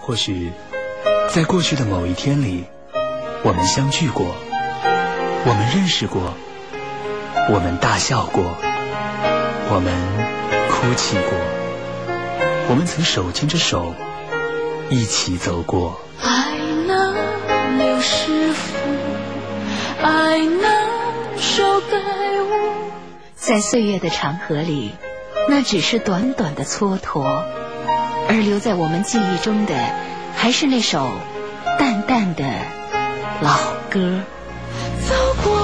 或许在过去的某一天里，我们相聚过，我们认识过，我们大笑过，我们哭泣过，我们曾手牵着手一起走过。 爱那刘师傅，爱那手给我。 在岁月的长河里，那只是短短的蹉跎，而留在我们记忆中的还是那首淡淡的老歌。 走过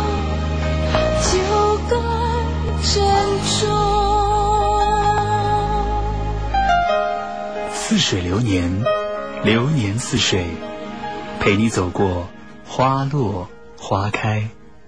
就该珍重。 似水流年，流年似水，陪你走过花落花开。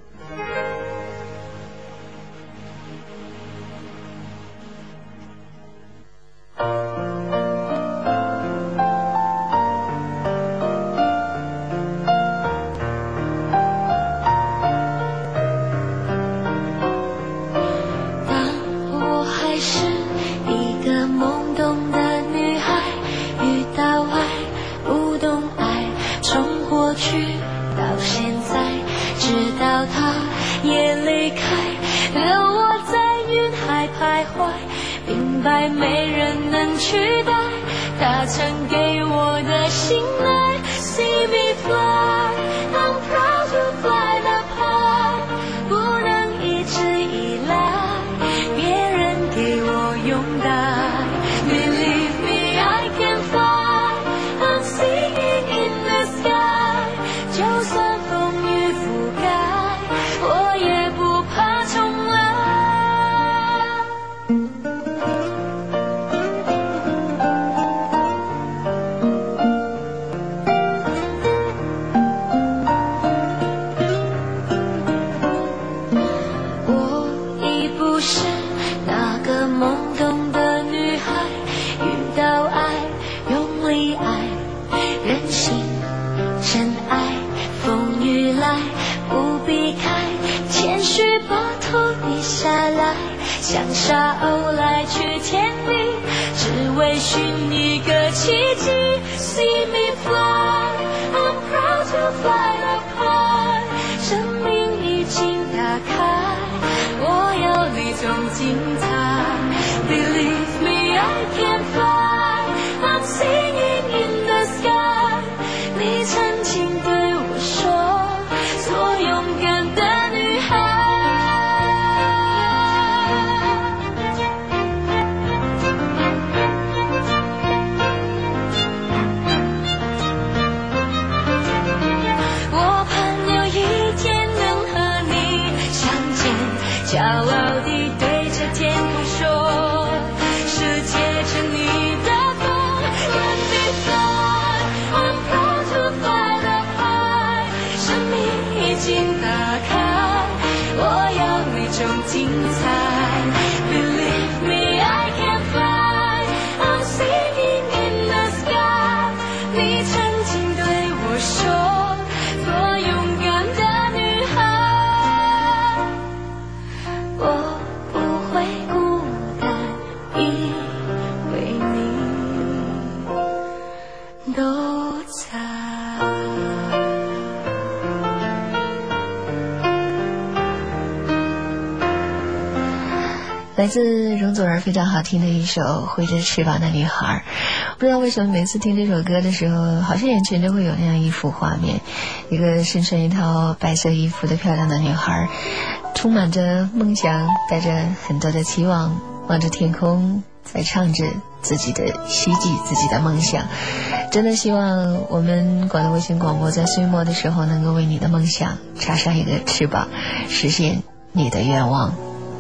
来自容祖儿非常好听的一首《挥着翅膀的女孩》。不知道为什么每次听这首歌的时候，好像眼前就会有那样一幅画面，一个身穿一套白色衣服的漂亮的女孩，充满着梦想，带着很多的期望，望着天空，在唱着自己的希冀，自己的梦想。真的希望我们广东卫星广播在岁末的时候能够为你的梦想插上一个翅膀，实现你的愿望。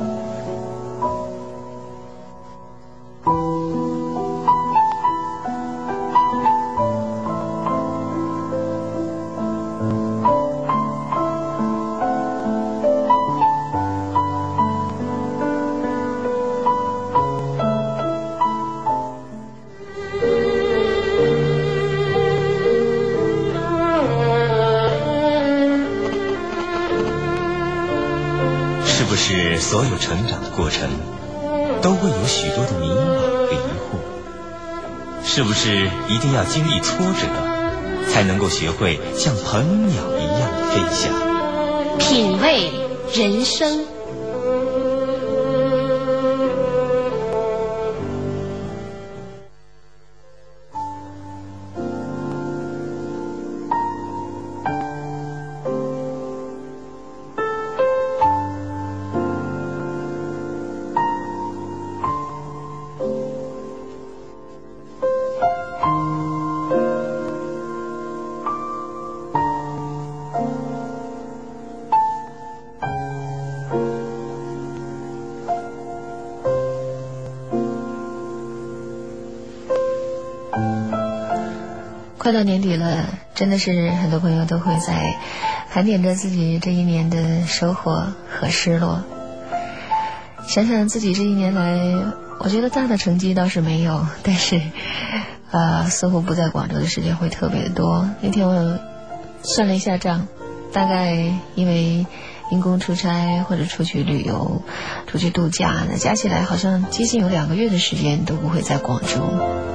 所有成长的过程都会有许多的迷茫和疑惑， 是不是一定要经历挫折，才能够学会像鹏鸟一样的飞翔？ 品味人生。 快到年底了，真的是很多朋友都会在盘点着自己这一年的收获和失落。想想自己这一年来，我觉得大的成绩倒是没有，但是似乎不在广州的时间会特别的多。那天我算了一下账，大概因为因公出差或者出去旅游、出去度假，那加起来好像接近有2个月的时间都不会在广州。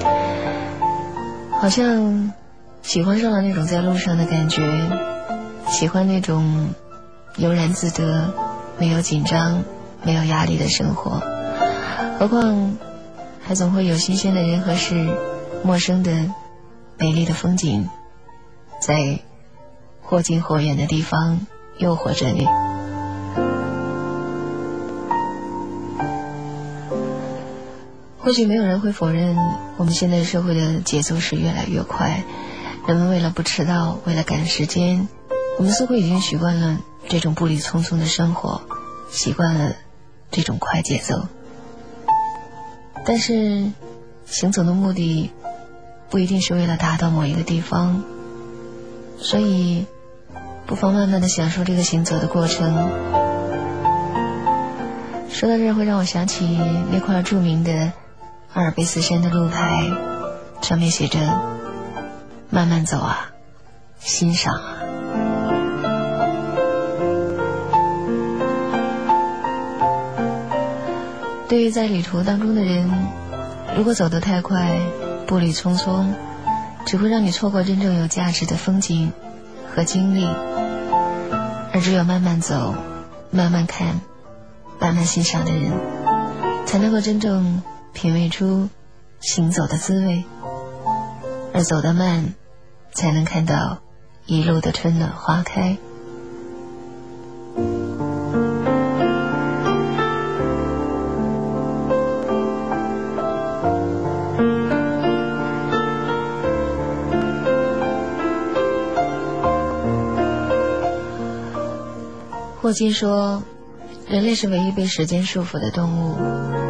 好像喜欢上了那种在路上的感觉，喜欢那种悠然自得、没有紧张、没有压力的生活。何况还总会有新鲜的人和事，陌生的美丽的风景，在或近或远的地方诱惑着你。或许没有人会否认，我们现在社会的节奏是越来越快，人们为了不迟到，为了赶时间，我们似乎已经习惯了这种步履匆匆的生活，习惯了这种快节奏。但是行走的目的不一定是为了达到某一个地方，所以不妨慢慢地享受这个行走的过程。说到这儿，会让我想起那块著名的阿尔卑斯山的路牌，上面写着慢慢走啊，欣赏啊。对于在旅途当中的人，如果走得太快，步履匆匆，只会让你错过真正有价值的风景和经历。而只有慢慢走、慢慢看、慢慢欣赏的人，才能够真正品味出行走的滋味。而走得慢，才能看到一路的春暖花开。霍金说，人类是唯一被时间束缚的动物。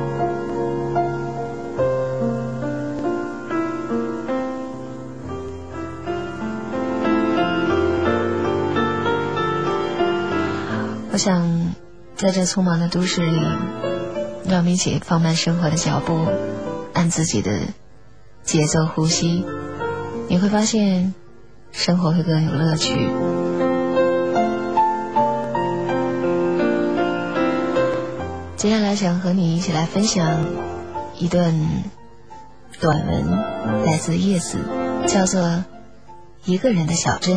我想在这匆忙的都市里，让我们一起放慢生活的脚步，按自己的节奏呼吸，你会发现生活会更有乐趣。接下来想和你一起来分享一段短文，来自叶子，叫做《一个人的小镇》。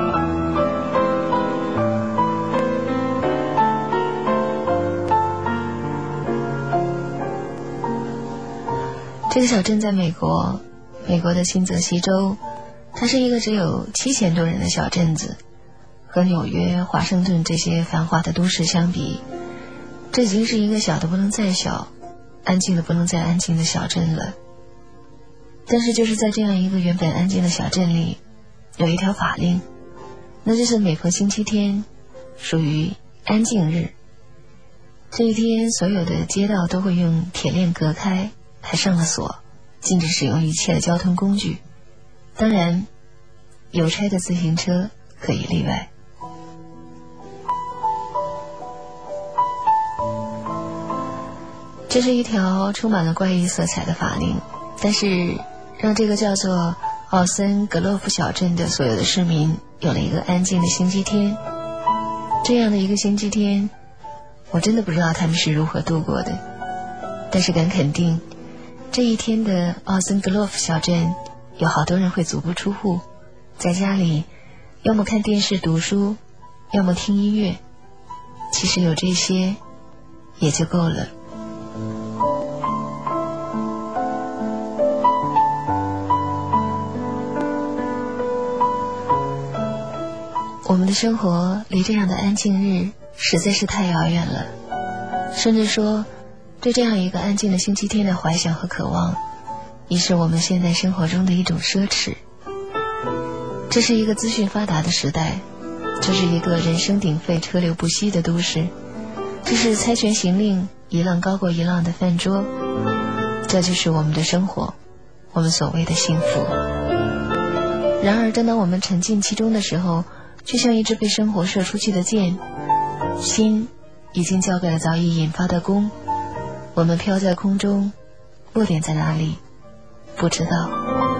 这个小镇在美国的新泽西州，它是一个只有7000多人的小镇子，和纽约、华盛顿这些繁华的都市相比，这已经是一个小的不能再小，安静的不能再安静的小镇了。但是就是在这样一个原本安静的小镇里，有一条法令，那就是每逢星期天属于安静日。这一天所有的街道都会用铁链隔开，还上了锁，禁止使用一切的交通工具，当然邮差的自行车可以例外。这是一条充满了怪异色彩的法令，但是让这个叫做奥森格洛夫小镇的所有的市民有了一个安静的星期天。这样的一个星期天，我真的不知道他们是如何度过的，但是敢肯定， 这一天的奥森格洛夫小镇，有好多人会足不出户，在家里要么看电视读书，要么听音乐。其实有这些也就够了。我们的生活离这样的安静日实在是太遥远了，甚至说对这样一个安静的星期天的怀想和渴望，已是我们现在生活中的一种奢侈。这是一个资讯发达的时代，这是一个人声鼎沸车流不息的都市，这是猜拳行令一浪高过一浪的饭桌，这就是我们的生活，我们所谓的幸福。然而正当我们沉浸其中的时候，却像一支被生活射出去的箭，心已经交给了早已引发的弓，我们飘在空中，落点在哪里不知道。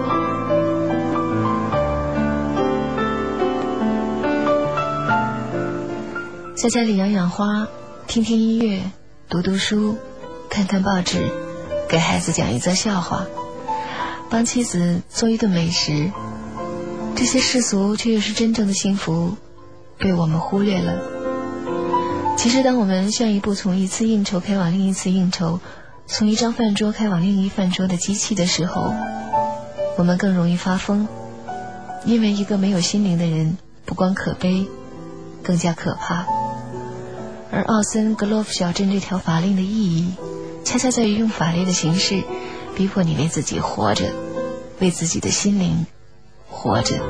在家里养养花，听听音乐，读读书，看看报纸，给孩子讲一则笑话，帮妻子做一顿美食，这些世俗却又是真正的幸福，被我们忽略了。其实当我们像一部从一次应酬开往另一次应酬，从一张饭桌开往另一饭桌的机器的时候，我们更容易发疯。因为一个没有心灵的人，不光可悲，更加可怕。而奥森格洛夫小镇这条法令的意义，恰恰在于用法律的形式逼迫你为自己活着，为自己的心灵活着。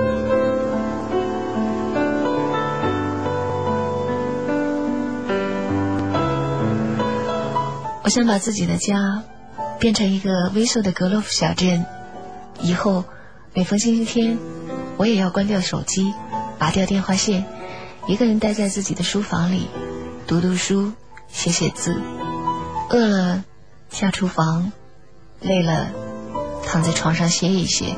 我想把自己的家变成一个微缩的格洛夫小镇，以后每逢星期天，我也要关掉手机，拔掉电话线，一个人待在自己的书房里，读读书，写写字，饿了下厨房，累了躺在床上歇一歇。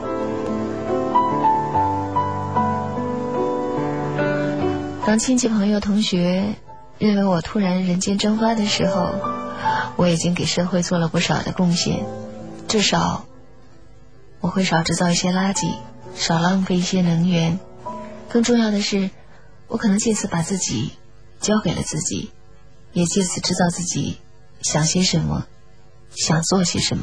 当亲戚朋友同学认为我突然人间蒸发的时候，我已经给社会做了不少的贡献，至少我会少制造一些垃圾，少浪费一些能源。更重要的是，我可能借此把自己交给了自己，也借此知道自己想些什么，想做些什么。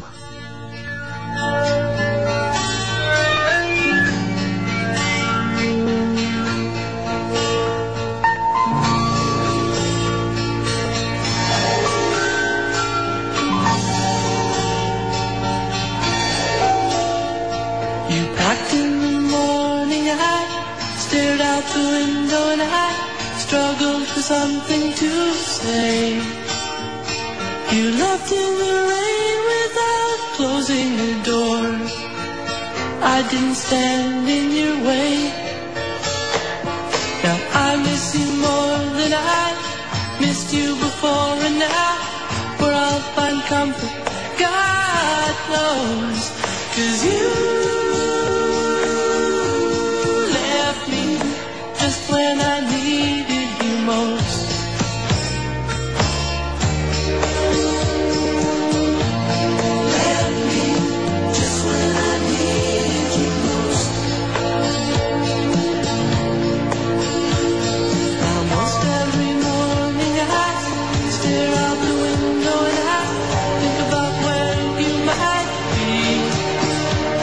Something to say. You left in the rain without closing the door. I didn't stand in your way. Now I miss you more than I missed you before, and now where I'll find comfort, God knows. 'Cause you left me just when I needed you most. Left me just when I needed you most. Almost every morning I stare out the window and I think about where you might be.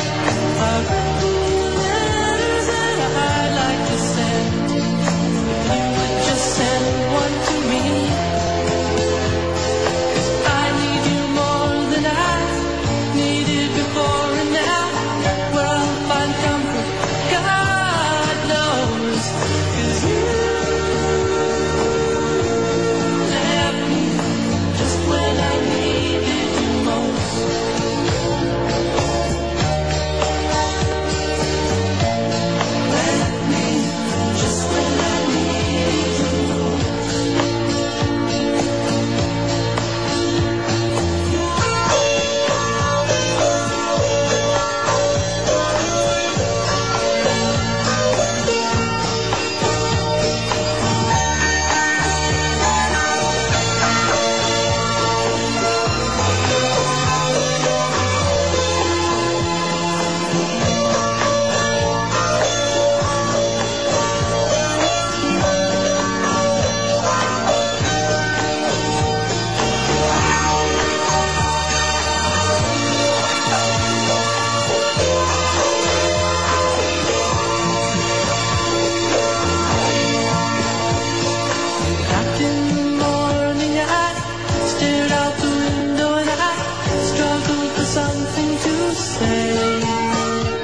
say.